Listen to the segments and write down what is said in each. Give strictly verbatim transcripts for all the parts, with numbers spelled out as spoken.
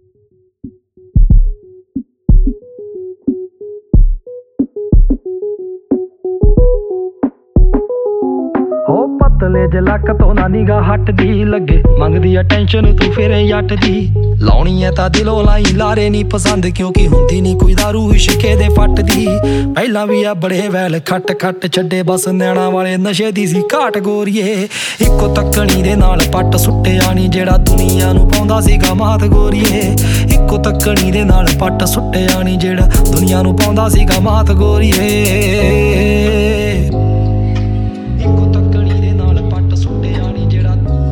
ਹੋ ਪਤਲੇ ਜੇ ਲੱਕ ਤੋਂ ਨਾ ਨਿਗਾਹ ਹਟਦੀ, ਲੱਗੇ ਮੰਗਦੀ ਅਟੈਂਸ਼ਨ ਤੂੰ ਫਿਰ ਜੱਟ ਦੀ। ਲਾਉਣੀ ਐ ਤਾਂ ਦਿਲੋਂ ਲਾਈ, ਲਾਰੇ ਨਹੀਂ ਪਸੰਦ ਕਿਉਂਕਿ ਹੁੰਦੀ ਨਹੀਂ ਕੋਈ ਦਾਰੂ ਇਸ਼ਕੇ ਦੇ ਫੱਟਦੀ। ਪਹਿਲਾਂ ਵੀ ਆ ਬੜੇ ਵੈਲ ਖੱਟ ਖੱਟ ਛੱਡੇ, ਬਸ ਨੈਣਾ ਵਾਲੇ ਨਸ਼ੇ ਦੀ ਸੀ ਘਾਟ ਗੋਰੀਏ। ਇੱਕੋ ਤੱਕਣੀ ਦੇ ਨਾਲ ਪੱਟ ਸੁੱਟਿਆ ਨੀ ਜਿਹੜਾ ਦੁਨੀਆ ਨੂੰ ਪਾਉਂਦਾ ਸੀਗਾ ਮਾਤ ਗੋਰੀਏ। ਇੱਕੋ ਤੱਕਣੀ ਦੇ ਨਾਲ ਪੱਟ ਸੁੱਟਿਆ ਨੀ ਜਿਹੜਾ ਦੁਨੀਆ ਨੂੰ ਪਾਉਂਦਾ ਸੀਗਾ ਮਾਤ ਗੋਰੀਏ। ਇੱਕੋ ਤੱਕਣੀ ਦੇ ਨਾਲ ਪੱਟ ਸੁੱਟਿਆ ਨੀ ਜਿਹੜਾ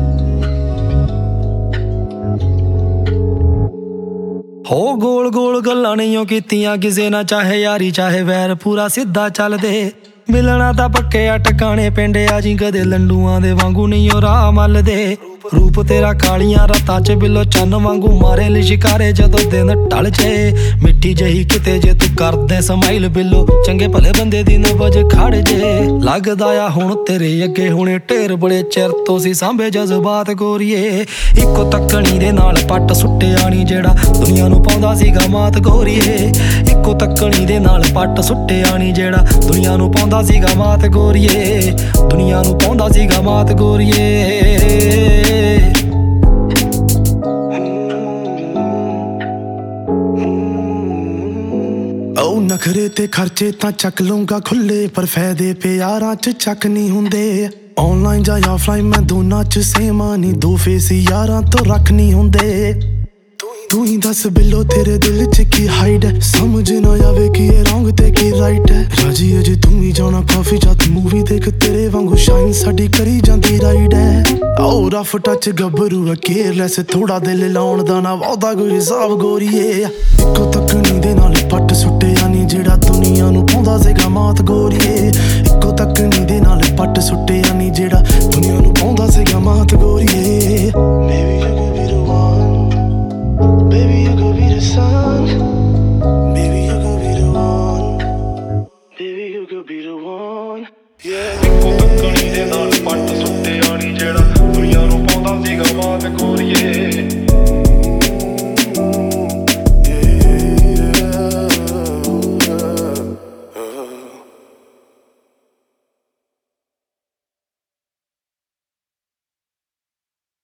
ਹੋ ਗੋਲ ਗੋਲ ਗੱਲਾਂ ਨਹੀਂ ਕੀਤੀਆਂ ਕਿਸੇ ਨਾ, ਚਾਹੇ ਯਾਰੀ ਚਾਹੇ ਵੈਰ ਪੂਰਾ ਸਿੱਧਾ ਚੱਲਦੇ। ਮਿਲਣਾ ਤਾਂ ਪੱਕੇ ਆ ਟਿਕਾਣੇ ਪਿੰਡ ਆ ਜੀ, ਕਦੇ ਲੰਡੂਆਂ ਦੇ ਵਾਂਗੂ ਨਹੀਂ ਉਹ ਰਾਹ ਮੱਲਦੇ। ਰੂਪ ਤੇਰਾ ਕਾਲੀਆਂ ਰਾਤਾਂ ਚ ਬਿੱਲੋ ਚੰਨ ਵਾਂਗੂ ਮਾਰੇ ਲਿਸ਼ਕਾਰੇ ਜਦੋਂ ਦਿਨ ਢਲ ਜੇ। ਮਿੱਠੀ ਜਹੀ ਕਿਤੇ ਜੇ ਤੂੰ ਕਰਦੇ ਸਮਾਈਲ ਬਿੱਲੋ, ਚੰਗੇ ਭਲੇ ਬੰਦੇ ਦੀ ਨਬਜ ਖੜ ਜੇ। ਲੱਗਦਾ ਆ ਹੁਣ ਤੇਰੇ ਅੱਗੇ ਹੁਣੇ ਢੇਰ ਬੜੇ ਚਿਰ ਤੋਂ ਸੀ ਸਾਂਭੇ ਜਜ਼ਬਾਤ ਗੋਰੀਏ। ਇੱਕੋ ਤੱਕਣੀ ਦੇ ਨਾਲ ਪੱਟ ਸੁੱਟਿਆ ਨੀ ਜਿਹੜਾ ਦੁਨੀਆ ਨੂੰ ਪਾਉਂਦਾ ਸੀਗਾ ਮਾਤ ਗੋਰੀਏ। ਇੱਕੋ ਤੱਕਣੀ ਦੇ ਨਾਲ ਪੱਟ ਸੁੱਟਿਆ ਨੀ ਜਿਹੜਾ ਦੁਨੀਆ ਨੂੰ ਪਾਉਂਦਾ ਸੀਗਾ ਮਾਤ ਗੋਰੀਏ। ਦੁਨੀਆ ਨੂੰ ਪਾਉਂਦਾ ਸੀਗਾ ਮਾਤ ਗੋਰੀਏ। ਉਹ ਨਖਰੇ ਤੇ ਖਰਚੇ ਤਾਂ ਚੱਕ ਲੂੰਗਾ ਖੁੱਲੇ, ਪਰ ਫਾਇਦੇ ਪਿਆਰਾਂ ਚ ਚੱਕ ਨਹੀਂ ਹੁੰਦੇ। ਆਨਲਾਈਨ ਜਾਂ ਆਫਲਾਈਨ ਮੈਂ ਦੋਨਾਂ ਚ ਸੇਮ ਆ, ਨਹੀਂ ਦੋ ਫੇਸ ਯਾਰਾਂ ਤੋਂ ਰੱਖ ਨਹੀਂ ਹੁੰਦੇ। ਤੂੰ ਹੀ ਦੱਸ ਬਿੱਲੋ ਤੇਰੇ ਦਿਲ ਚ ਕੀ ਹਾਈਡ ਹੈ, ਸਮਝ ਨਾ ਆਵੇ ਕਿ ਇਹ ਰੌਂਗ ਤੇ ਕੀ ਰਾਈਟ ਹੈ। ਰਾਜੀ ਅਜੇ ਤੂੰ ਹੀ ਜਾਣਾ ਕਾਫੀ ਜਦ ਮੂਵੀ ਦੇਖ, ਤੇਰੇ ਵਾਂਗੂ ਸ਼ਾਈਨ ਸਾਡੀ ਕਰੀ ਜਾਂਦੀ ਰਾਈਡ ਹੈ। ਆਓ ਰਫ ਟੱਚ ਗੱਭਰੂ ਆ ਕੇਅਰਲੈਸ, ਥੋੜਾ ਦਿਲ ਲਾਉਣ ਦਾ ਨਾ ਵਾਦਾ ਕੋਈ ਹਿਸਾਬ ਗੋਰੀਏ। ਇੱਕੋ ਤੱਕਣੀ ਦੇ ਨਾਲ ਪੱਟ ਸੁੱਟਿਆ ਨੀ ਜਿਹੜਾ ਦੁਨੀਆ ਨੂੰ ਪਾਉਂਦਾ ਸੀਗਾ ਮਾਤ ਗੋਰੀਏ।